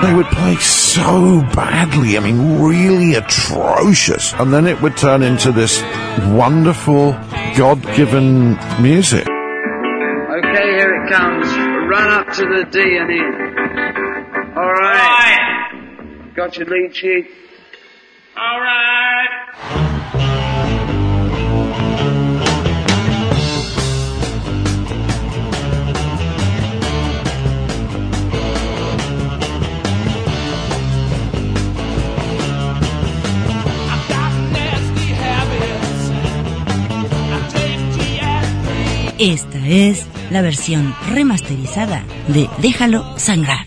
they would play so badly, I mean, really atrocious. And then it would turn into this wonderful, God-given music. Okay, here it comes. Run up to the D and in. All right. Got your lead sheet? All right. Esta es la versión remasterizada de Déjalo Sangrar.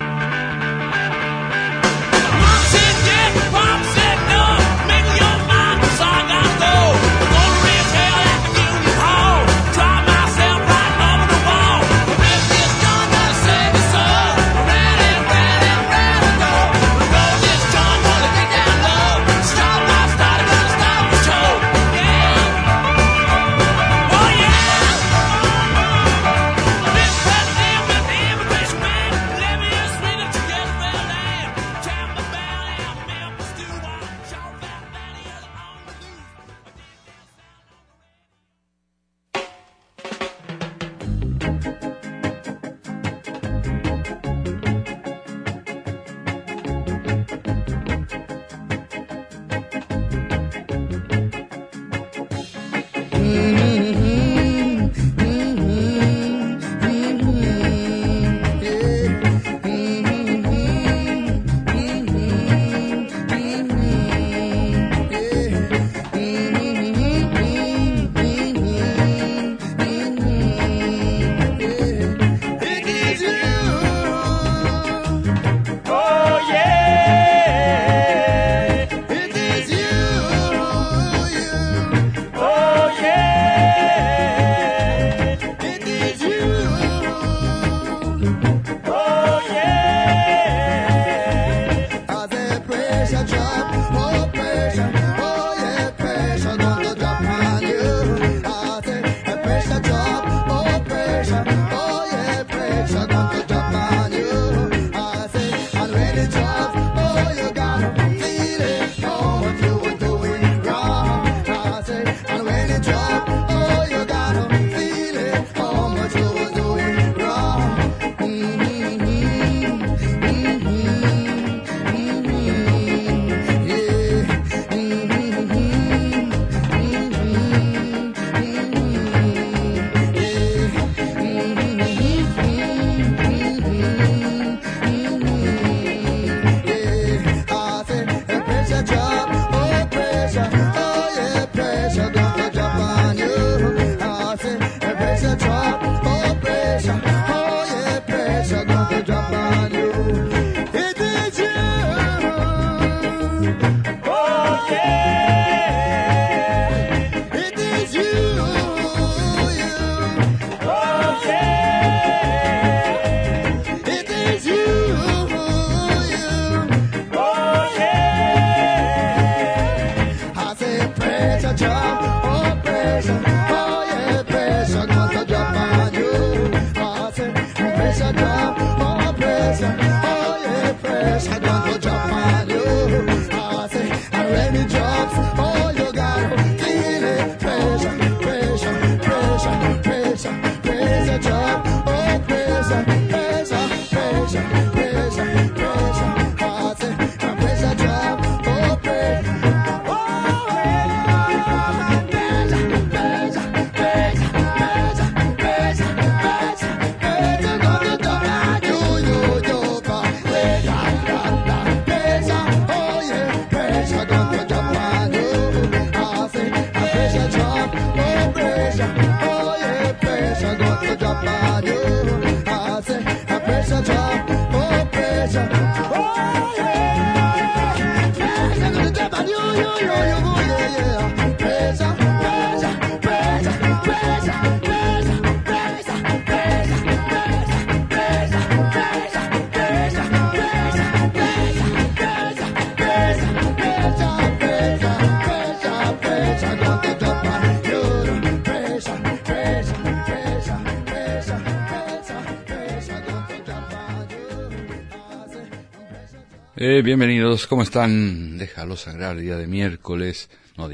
Bienvenidos, ¿cómo están? Déjalo sangrar, día miércoles.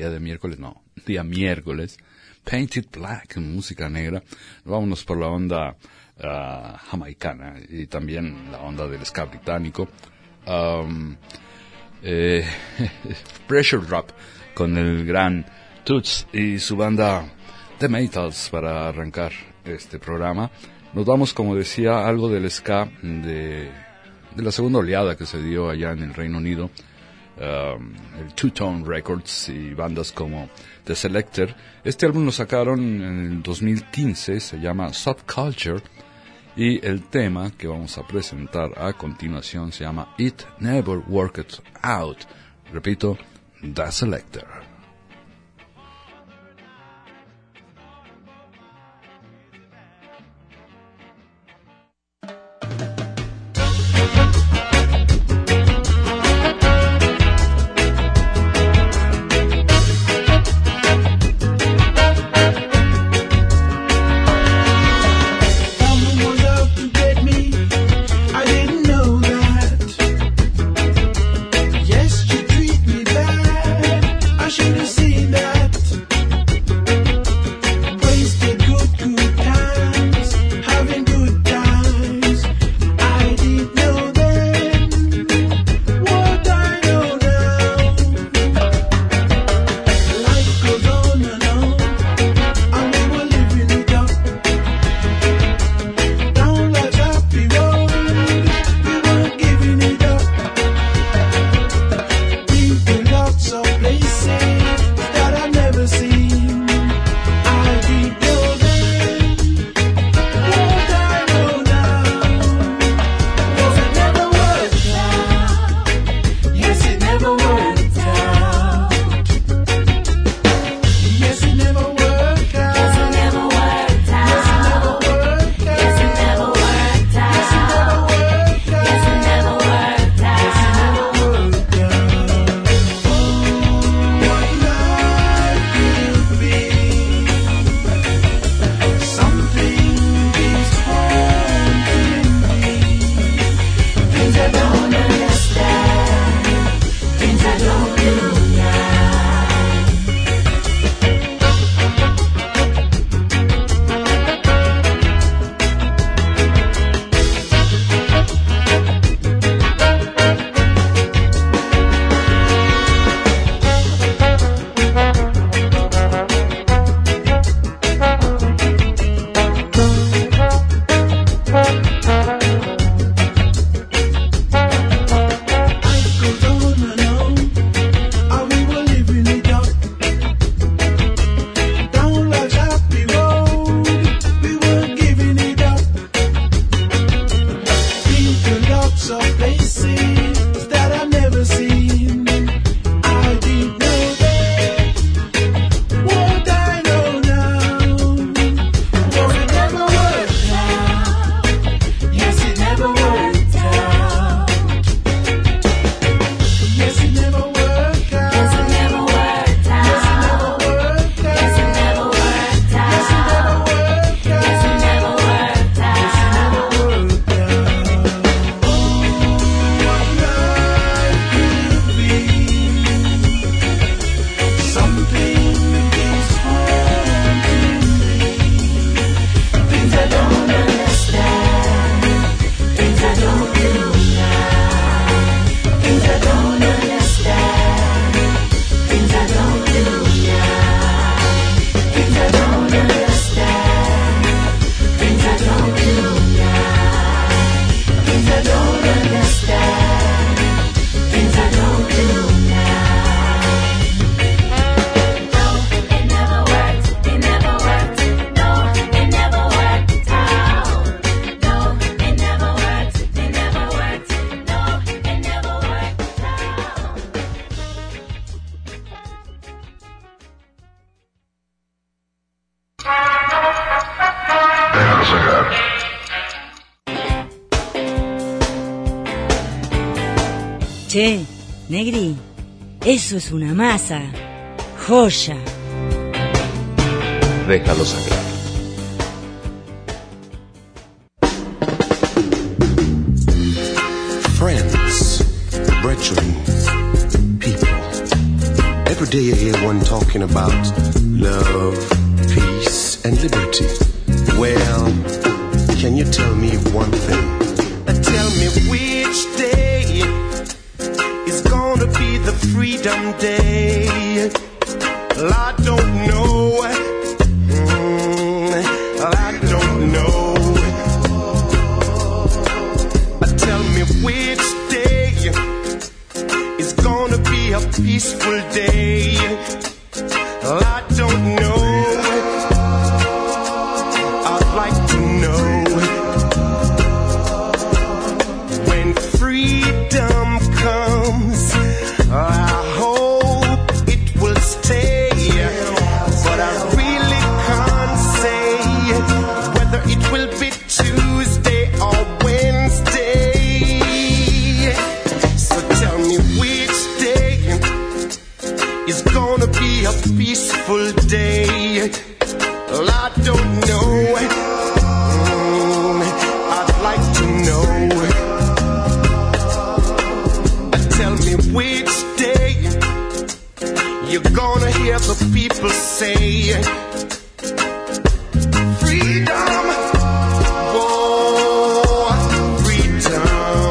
Painted Black, música negra. Vámonos por la onda jamaicana y también la onda del ska británico. Pressure Drop con el gran Toots y su banda The Metals para arrancar este programa. Nos vamos, como decía, algo del ska de la segunda oleada que se dio allá en el Reino Unido, el Two Tone Records y bandas como The Selecter. Este álbum lo sacaron en el 2015, se llama Subculture, y el tema que vamos a presentar a continuación se llama It Never Worked Out. Repito, The Selecter. Che, Negri, eso es una masa. Joya. Déjalo sangrar. Friends, nurturing people. Every day you hear one talking about love, peace, and liberty. Well, can you tell me one thing? Tell me which day is gonna be the freedom day. Well, I don't know. I don't know. Tell me which day is gonna be a peaceful day. Well, I don't know. I'd like to know. When freedom comes, I hope it will stay. But I really can't say whether it will be Tuesday or Wednesday. So tell me which day is gonna be a peaceful day. Well, I don't know. I'd like to know. Tell me which day you're gonna hear the people say freedom. Whoa, freedom.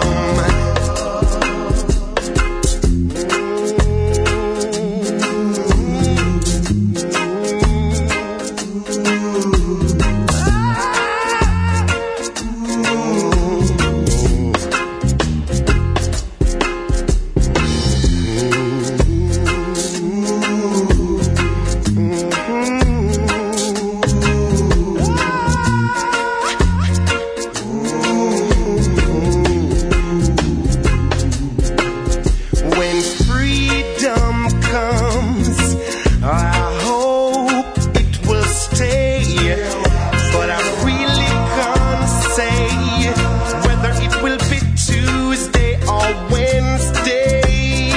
When freedom comes, I hope it will stay. But I really can't say whether it will be Tuesday or Wednesday.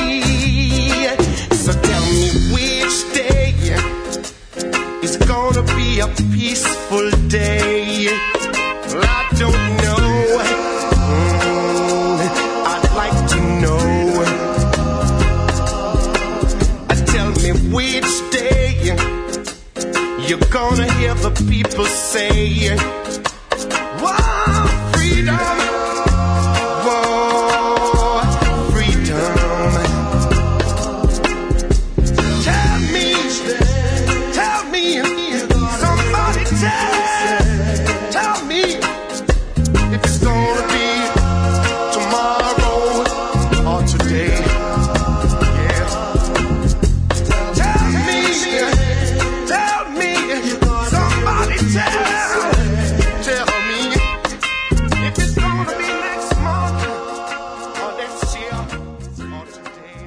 So tell me which day is gonna be a peaceful day. Well, I don't know. I'd like to know. Tell me which day you're gonna hear the people say, wow, freedom. Whoa, freedom. Tell me, somebody tell me if it's gonna be tomorrow or today. Yeah. Tell me, somebody tell me if it's gonna be next month or next year or today.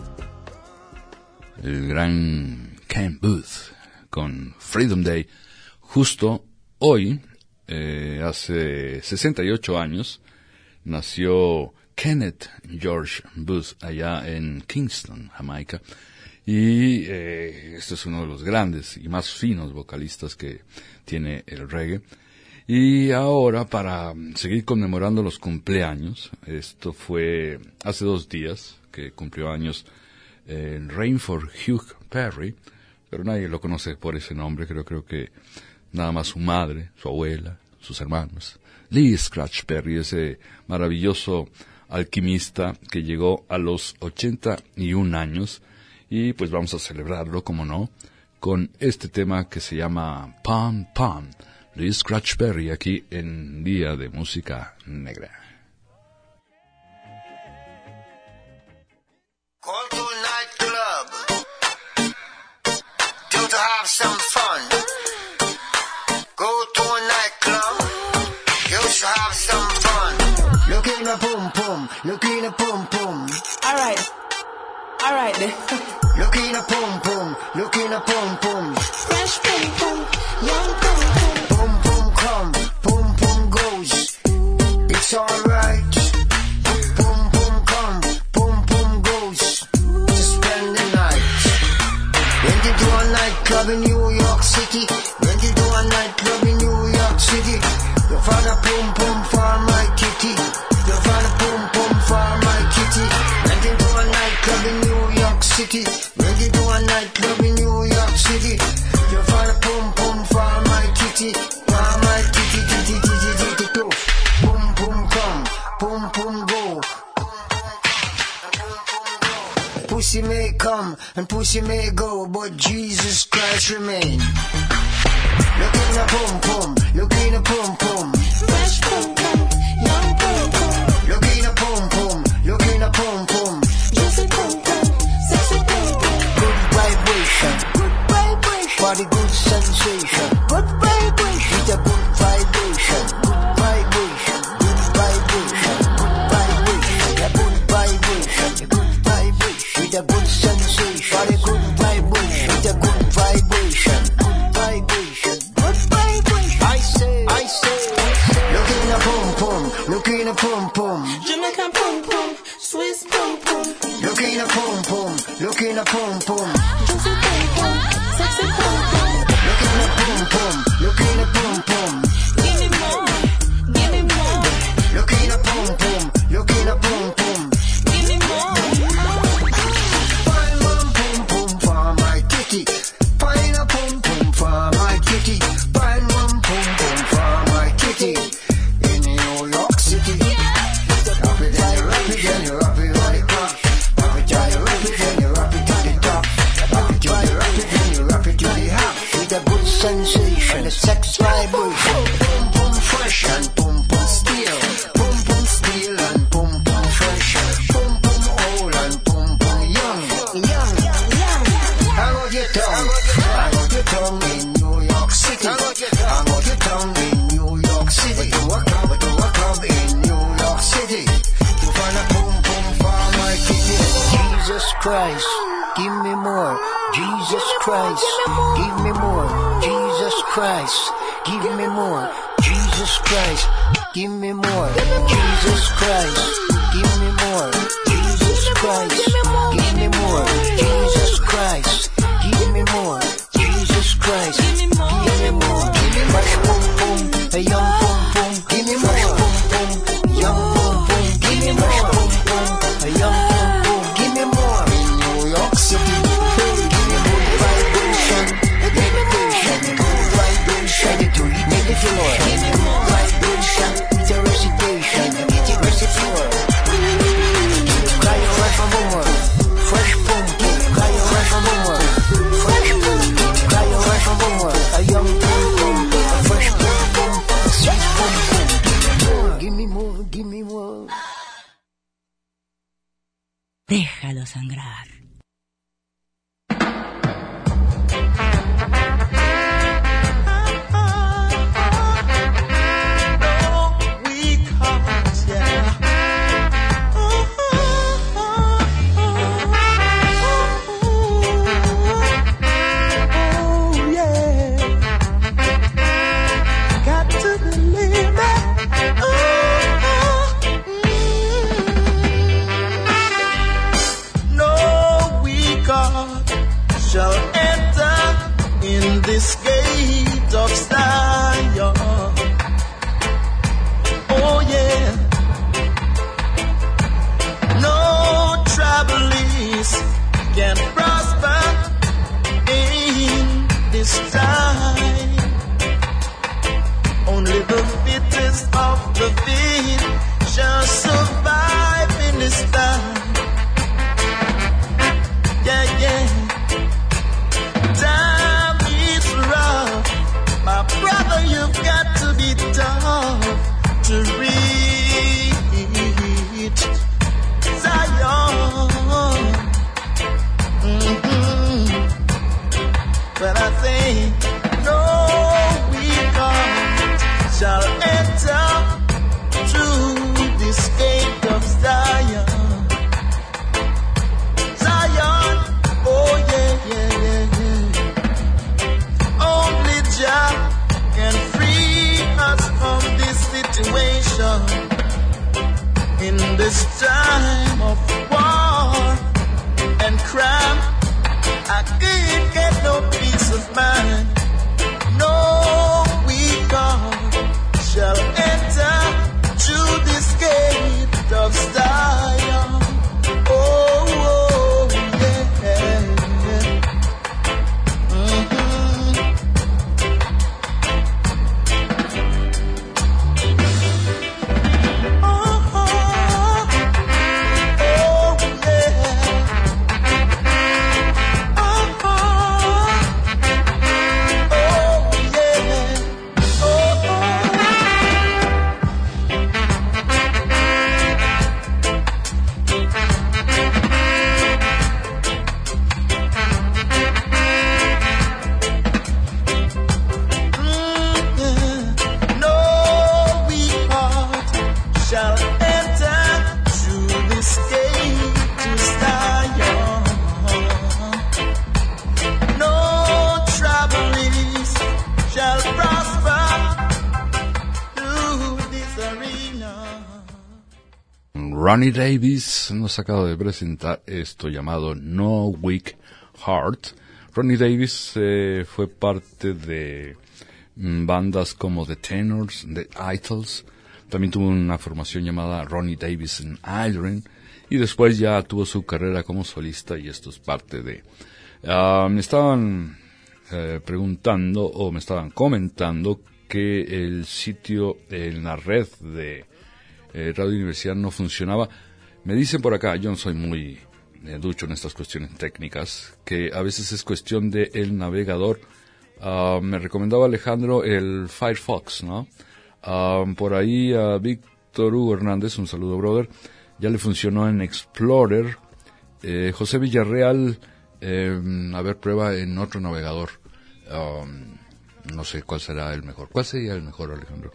El gran Ken Booth con Freedom Day. Justo hoy, hace 68 años, nació Kenneth George Booth allá en Kingston, Jamaica. Y este es uno de los grandes y más finos vocalistas que tiene el reggae. Y ahora, para seguir conmemorando los cumpleaños, esto fue hace 2 días que cumplió años Rainford Hugh Perry, pero nadie lo conoce por ese nombre, creo que nada más su madre, su abuela, sus hermanos. Lee Scratch Perry, ese maravilloso alquimista que llegó a los 81 años, y pues vamos a celebrarlo, como no, con este tema que se llama Pon Pon, Lee Scratch Perry, aquí en Día de Música Negra. Go to a nightclub to have some fun. Go to a nightclub, you should have some fun. Look in a pum pum, look in a pum pum. Alright then. Look in a pum pum, look in a pum pum. Fresh pum pum, young pum pum. Pum pum come, pum pum goes. It's alright. Pum pum come, pum pum goes. To spend the night. Went into a nightclub in New York City. Went into a nightclub in New York City. You found a pum pum for my kitty. You found a pum pum for my kitty. Went into boom boom go. Pussy may come and pussy may go, but Jesus Christ remain. Look in a pum pum, look in a pum pum. Fresh pum pum, young pum pum. Look in a pum pum, look in a pum pum. Juicy pum pum, sexy pum pum. Good vibration, body good sensation. Good vibration, with a good vibration. Good vibration, good vibration, good vibration, good vibration, with a good sensation. Body good vibration, with a good vibration. Good vibration, good vibration. I say, look in a pum pum, look in a pum pum. Jamaican pum pum, Swiss pum pum. Look in a pum pum, look in a pum pum. Juicy pum pum, sexy pum pum. Look in a pum pum, look in a pum pum. Give me more, give me more. Look in a pum pum, look in a pum pum. Give me more. Find one pum pum for my kitty. Find a pum pum for my kitty. Find one pum pum for my kitty. In New York City. Wrap it and you wrap it and you wrap it right back. Wrap it and you wrap it and you wrap it to the top. Wrap it and you wrap it and you wrap it to the half. With a good sensation, a sex vibration. Pum pum fresh and pum pum steel. Pum pum steel and pum pum fresh. Pum pum old and pum pum young. Hang out your tongue. Hang out your tongue in New York City. Hang out your tongue in New York City. But do a club in New York City. To find a pum pum for my kitty. Jesus Christ, give me more. Jesus Christ, give me more. Jesus Christ, give me more. Jesus Christ, give me more. Jesus Christ, give me more. Jesus Christ, give me more. Jesus Christ, give me more. Jesus Christ, give me more. Give me fresh pum pum, a young pum pum. Give me fresh pum pum, young pum pum. Give me fresh pum pum, a young pum pum. Give me more in New York City. Give me good vibration, meditation, good vibration. To make the floor. Give me more vibration, with a recitation, get it reciprocal. Cry your right from more, fresh pum pum. Cry your right from more, fresh pum pum. Cry your right from more, a young pum pum, a fresh pum pum, a sweet pum pum. Give me more, give me more. Déjalo sangrar. Shall enter in this gate of Zion. Oh yeah. No troubles can prosper in this time. Only the fittest of the fit shall survive in this time. Yeah, yeah. Time is rough, my brother. You've got to be tough to reach Zion. But I think no weapon shall enter through this gate of Zion. Zion, oh yeah, yeah, yeah, yeah. Only Jah can free us from this situation in this time of war and crime. I can't get no peace of mind. No weapon shall enter through this gate of Zion. Oh, yeah. Oh, Ronnie Davis nos acaba de presentar esto llamado No Weak Heart. Ronnie Davis fue parte de bandas como The Tenors, The Idols. También tuvo una formación llamada Ronnie Davis and Iron. Y después ya tuvo su carrera como solista y esto es parte de... me estaban preguntando o me estaban comentando que el sitio en la red de Radio Universidad no funcionaba. Me dicen por acá, yo no soy muy ducho en estas cuestiones técnicas, que a veces es cuestión de el navegador. Me recomendaba Alejandro el Firefox, ¿no? Por ahí a Víctor Hugo Hernández, un saludo, brother, ya le funcionó en Explorer. José Villarreal, a ver, prueba en otro navegador. No sé cuál será el mejor. ¿Cuál sería el mejor, Alejandro?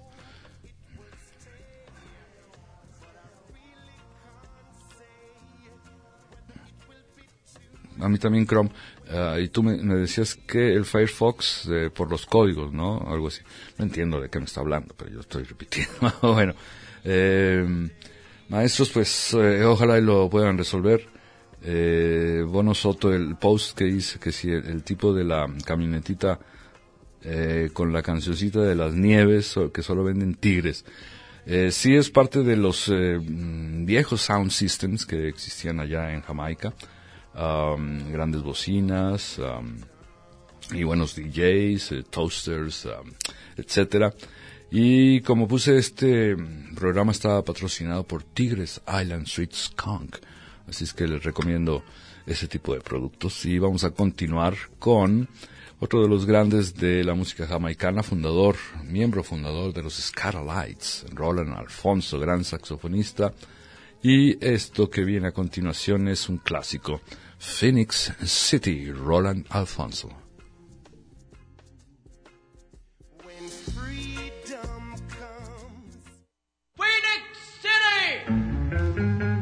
A mí también Chrome. Y tú me decías que el Firefox, por los códigos, ¿no? Algo así. No entiendo de qué me está hablando, pero yo estoy repitiendo. Bueno, maestros, pues ojalá y lo puedan resolver. Bono Soto, el post que dice que si el tipo de la camionetita con la cancioncita de las nieves, que solo venden tigres, sí es parte de los viejos sound systems que existían allá en Jamaica. Grandes bocinas y buenos DJs, toasters, etcétera. Y como puse, este programa está patrocinado por Tigres Island Street Skunk, así es que les recomiendo ese tipo de productos. Y vamos a continuar con otro de los grandes de la música jamaicana, miembro fundador de los Skatalites, Roland Alfonso, gran saxofonista. Y esto que viene a continuación es un clásico, Phoenix City, Roland Alfonso. Phoenix City!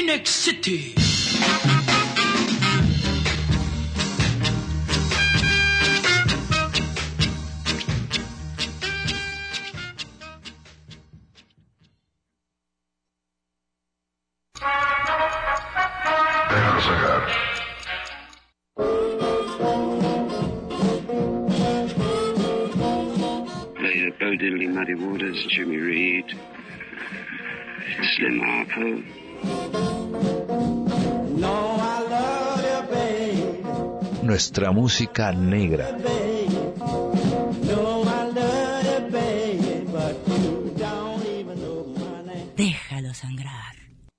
Phoenix City. Play the Bo Diddley Muddy Waters, Jimmy Reed, Slim Harpo. No, I love you, babe. Nuestra música negra. No, I love you, babe, but you don't even know my name. Déjalo sangrar.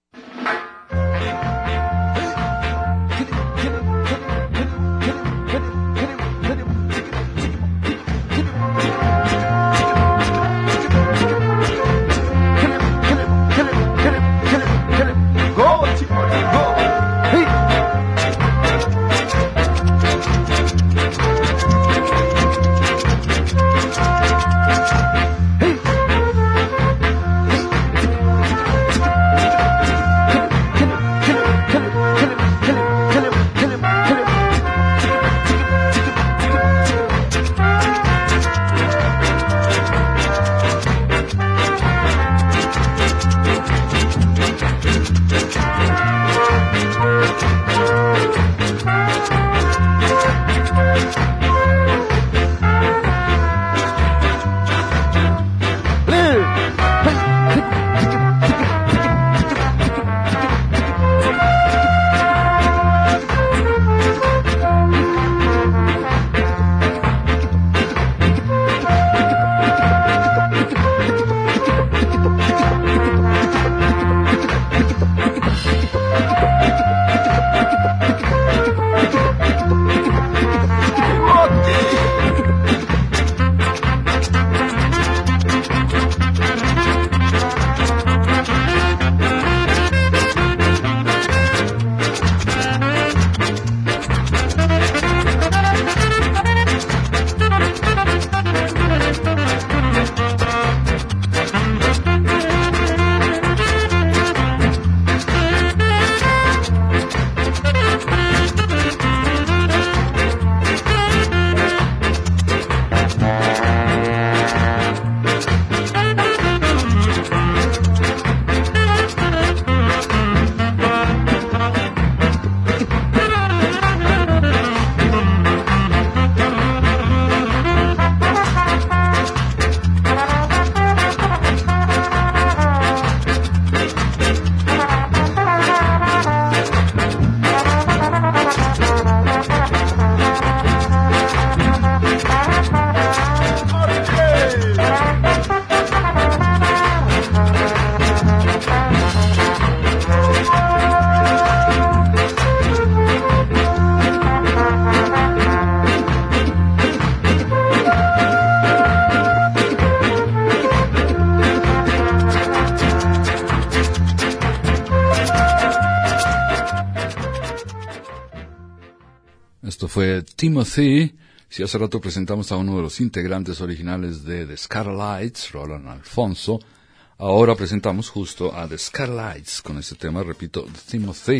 Esto fue Timothy. Si hace rato presentamos a uno de los integrantes originales de The Scarlights, Roland Alfonso, ahora presentamos justo a The Scarlights con este tema, repito, Timothy.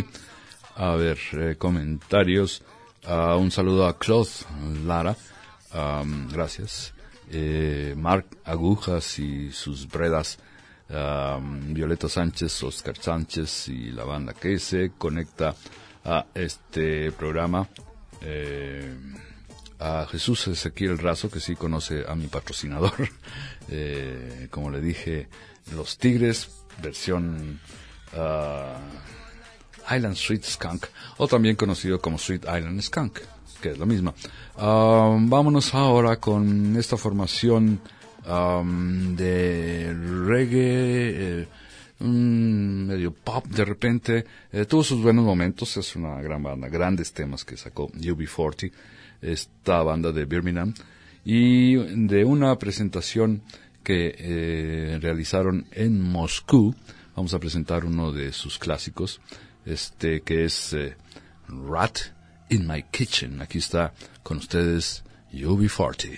A ver, comentarios. Un saludo a Claude Lara. Gracias. Mark Agujas y sus bredas. Violeta Sánchez, Oscar Sánchez y la banda que se conecta a este programa. A Jesús Ezequiel Razo, que sí conoce a mi patrocinador. Como le dije, Los Tigres, versión Island Street Skunk, o también conocido como Sweet Island Skunk, que es lo mismo. Vámonos ahora con esta formación de reggae, medio pop de repente. Tuvo sus buenos momentos, es una gran banda, grandes temas que sacó UB40, esta banda de Birmingham, y de una presentación que realizaron en Moscú. Vamos a presentar uno de sus clásicos, que es Rat in My Kitchen. Aquí está con ustedes UB40.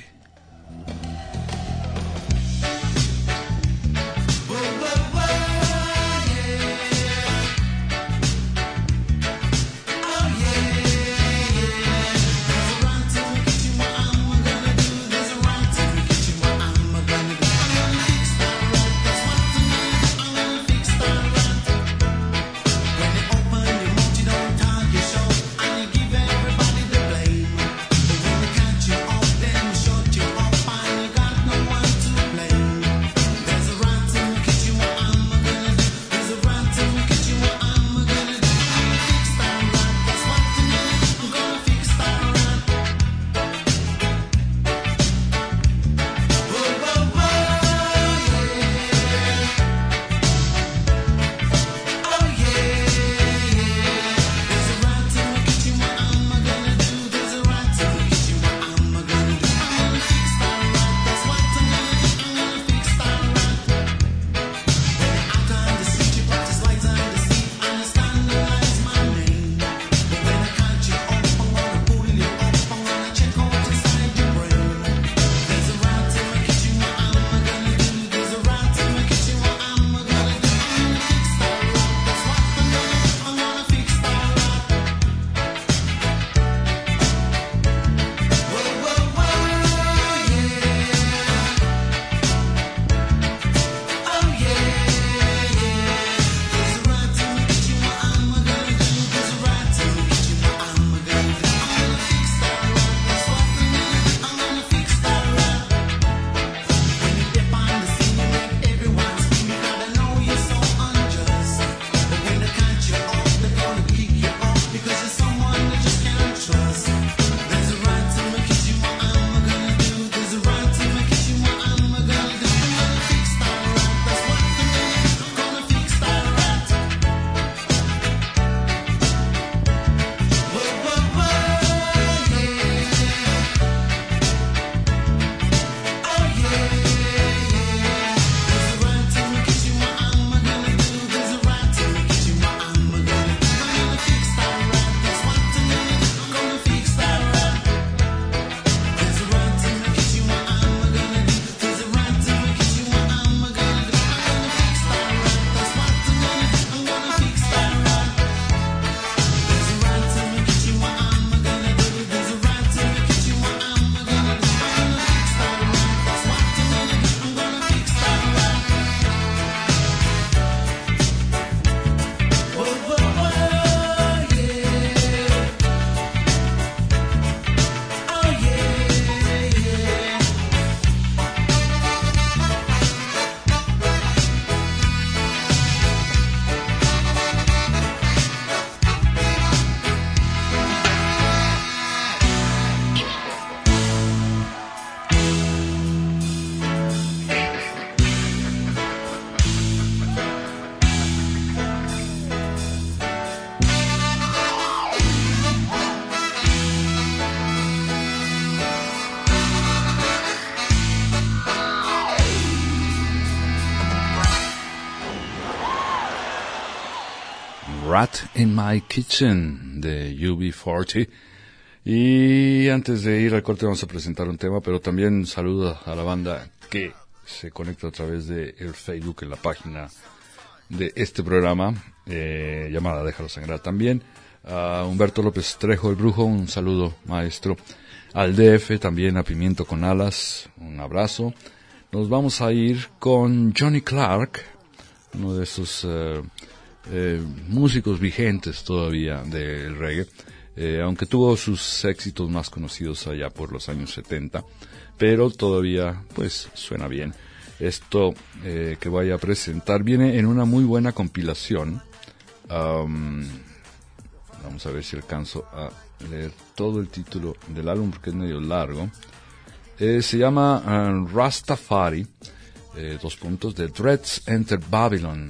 Rat in My Kitchen de UB40. Y antes de ir al corte vamos a presentar un tema, pero también saludo a la banda que se conecta a través de el Facebook en la página de este programa, llamada Déjalo Sangrar. También a Humberto López Trejo, el Brujo, un saludo, maestro. Al DF, también a Pimiento con Alas, un abrazo. Nos vamos a ir con Johnny Clark, uno de esos músicos vigentes todavía del reggae, aunque tuvo sus éxitos más conocidos allá por los años 70, pero todavía pues suena bien. Esto que voy a presentar viene en una muy buena compilación. Vamos a ver si alcanzo a leer todo el título del álbum porque es medio largo. Se llama Rastafari, The Dreads Enter Babylon,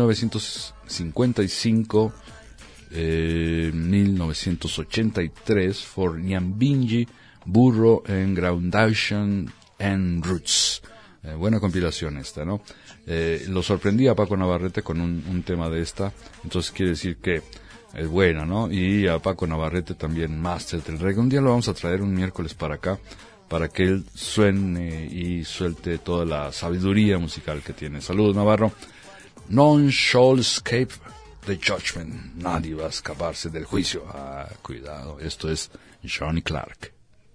1955-1983, for Nyambingi, Burro and Groundation and Roots. Buena compilación esta, ¿no? Lo sorprendí a Paco Navarrete con un tema de esta, entonces quiere decir que es buena, ¿no? Y a Paco Navarrete también, máster del reggae. Un día lo vamos a traer un miércoles para acá, para que él suene y suelte toda la sabiduría musical que tiene. Saludos, Navarro. None shall escape the judgment. Nadie va a escaparse del juicio. Ah, cuidado. Esto es Johnny Clark.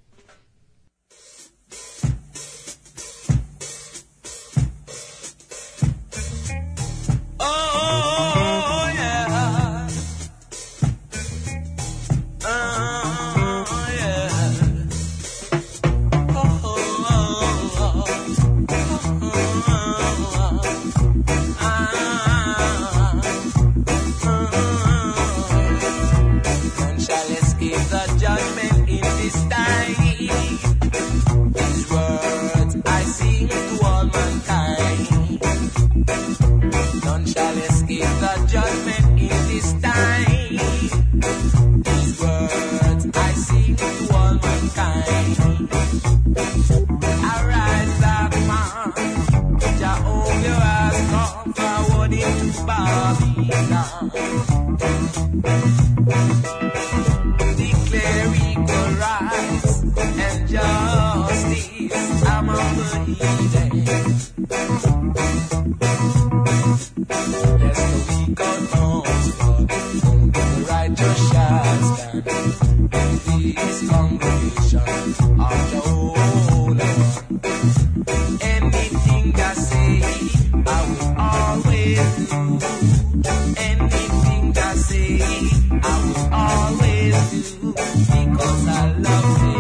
Declare equal rights and justice among the heathen. Yes, the weak outcomes fall, only the righteous shall stand. In this congregation of the Holy One, anything that say I will always do. Anything that say I will always do, because I love it.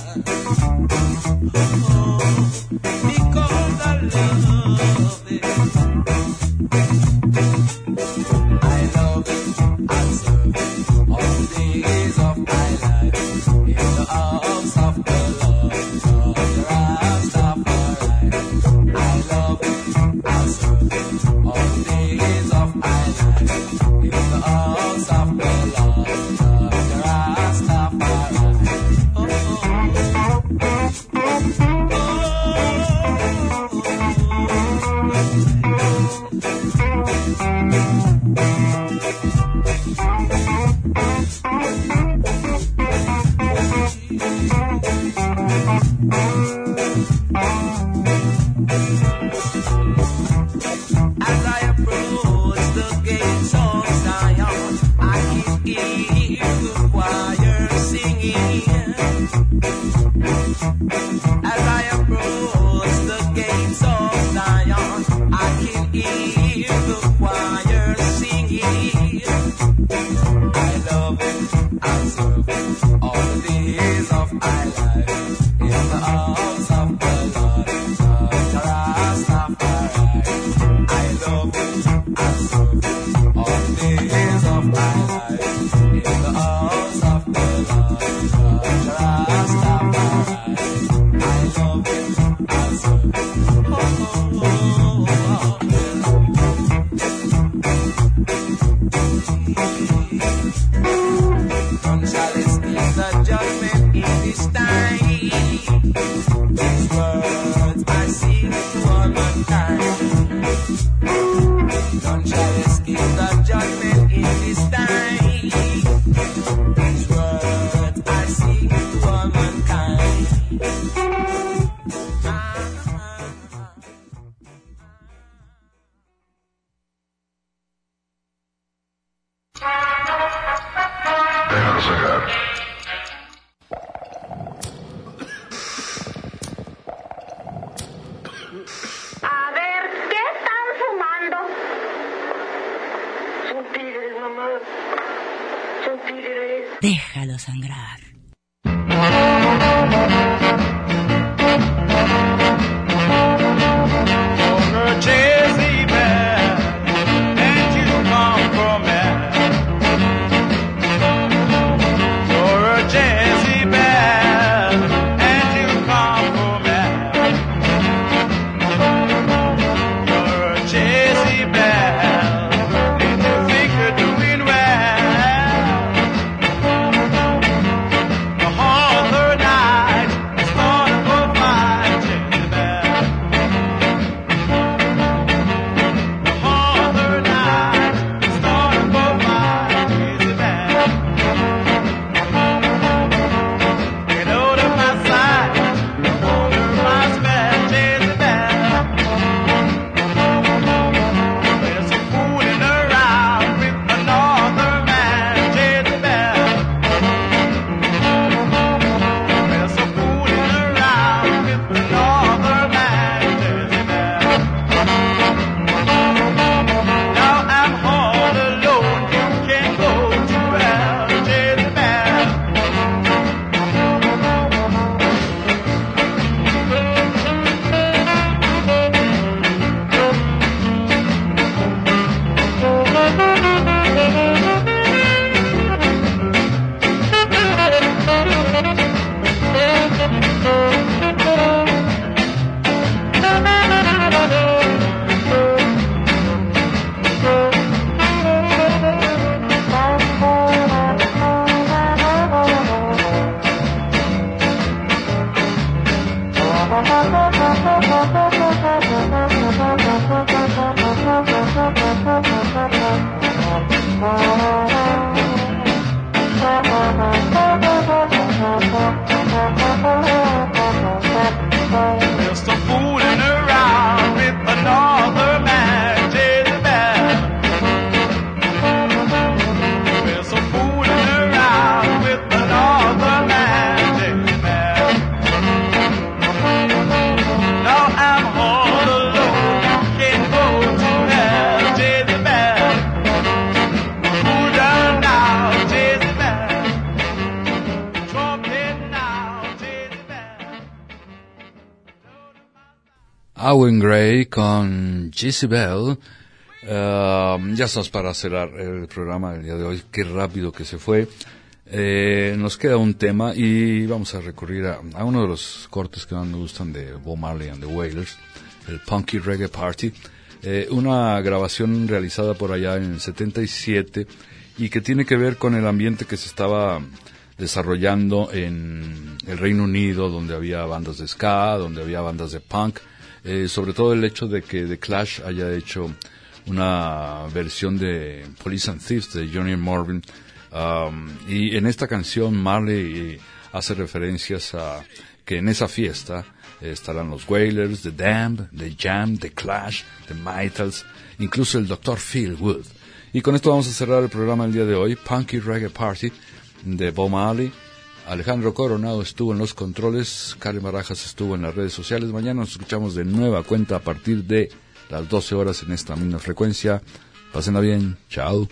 Oh, because I love it. I love it, I serve it all the days of my life, in the arms of the Lord, of the Rastafari. I love it, I serve it all the days of my life, in the arms of the Lord, of the Rastafari. Oh, as I approach the gates of Zion, I can hear the choir singing. As I approach the gates of Zion, I can hear the choir singing. I love it, I serve it all the days of my life, in the arms of the Lord, of the Rastafari. I love it, I serve it all the days of my life, in the arms of the Lord, of the Rastafari. I love it, I serve it. Oh, oh, oh, none shall escape the judgment in this time. These words I sing to all mankind. None shall escape the judgment in this this time is what I see for mankind. Déjalo sacar. A ver, ¿qué están fumando? Son tigres, mamá. Son tigres. Déjalo sangrar. Owen Gray con Jezebel. Ya estamos para cerrar el programa del día de hoy. Qué rápido que se fue. Nos queda un tema y vamos a recurrir a uno de los cortes que más me gustan de Bob Marley and the Wailers, el Punky Reggae Party. Una grabación realizada por allá en el 77 y que tiene que ver con el ambiente que se estaba desarrollando en el Reino Unido, donde había bandas de ska, donde había bandas de punk. Sobre todo el hecho de que The Clash haya hecho una versión de Police and Thieves de Johnny Marvin, y en esta canción Marley hace referencias a que en esa fiesta estarán los Wailers, The Damned, The Jam, The Clash, The Mitals, incluso el Dr. Phil Wood. Y con esto vamos a cerrar el programa el día de hoy, Punky Reggae Party de Bob Marley. Alejandro Coronado estuvo en los controles, Karen Barajas estuvo en las redes sociales. Mañana nos escuchamos de nueva cuenta a partir de las 12 horas en esta misma frecuencia. Pásenla bien, chao.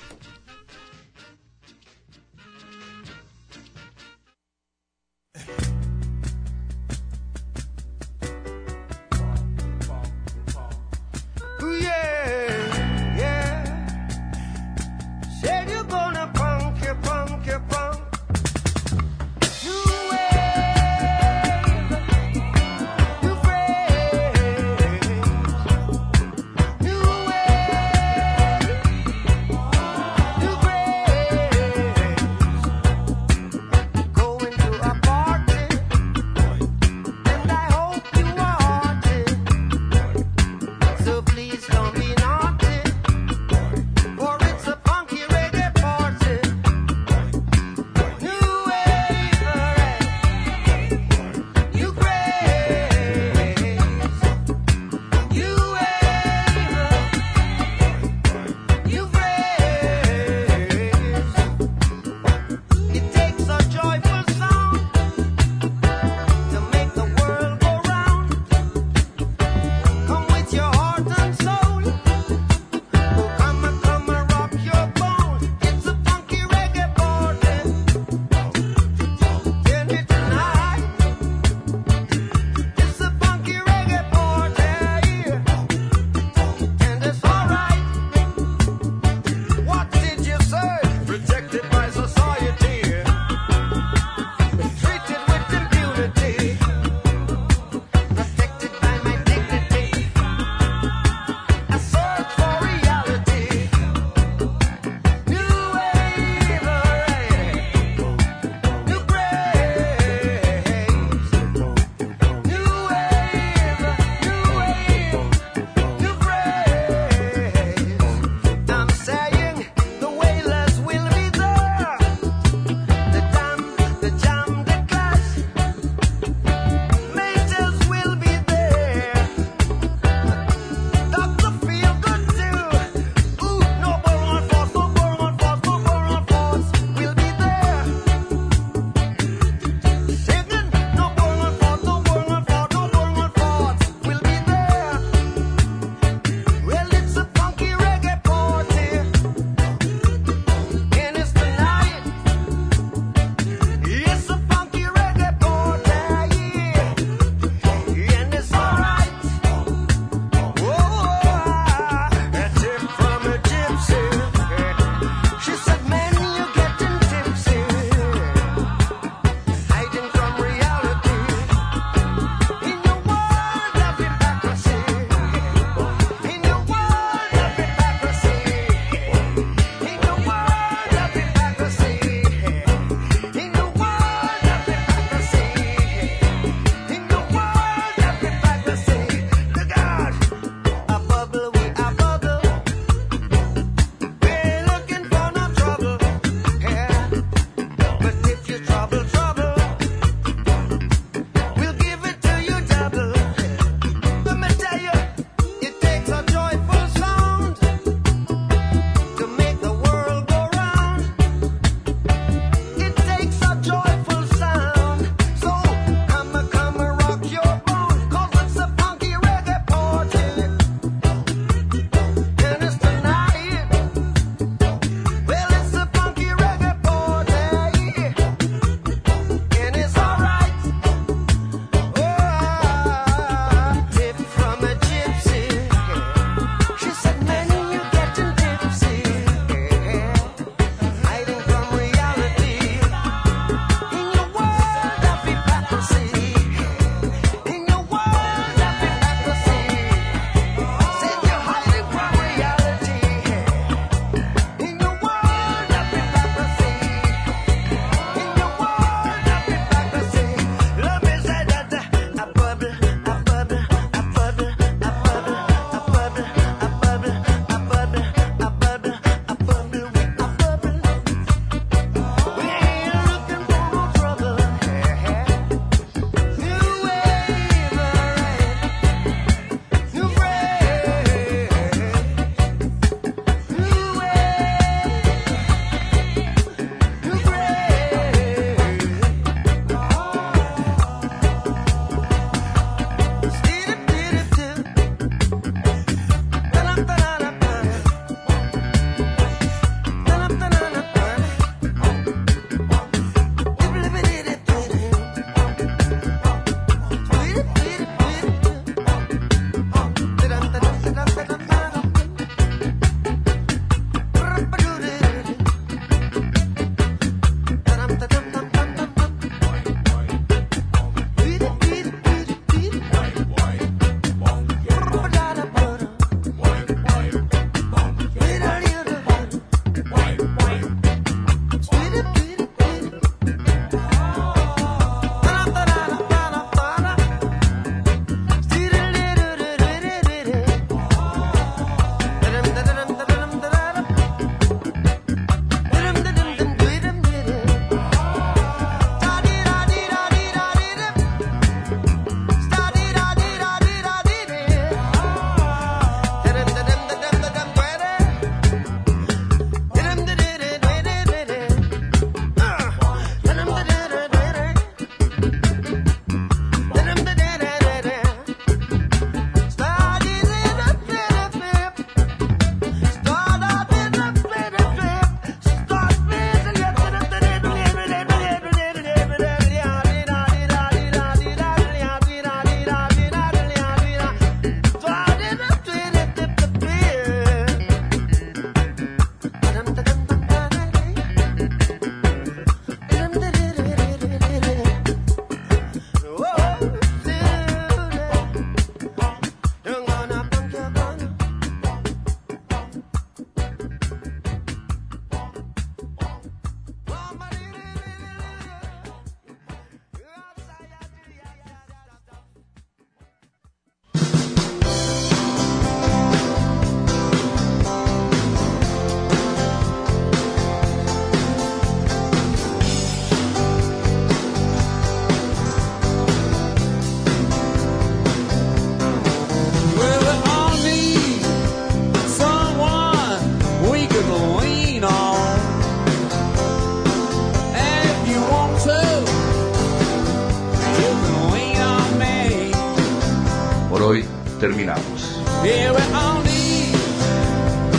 terminamos. Yeah, we all need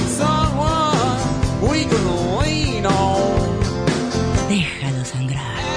someone we can lean on. Déjalo sangrar.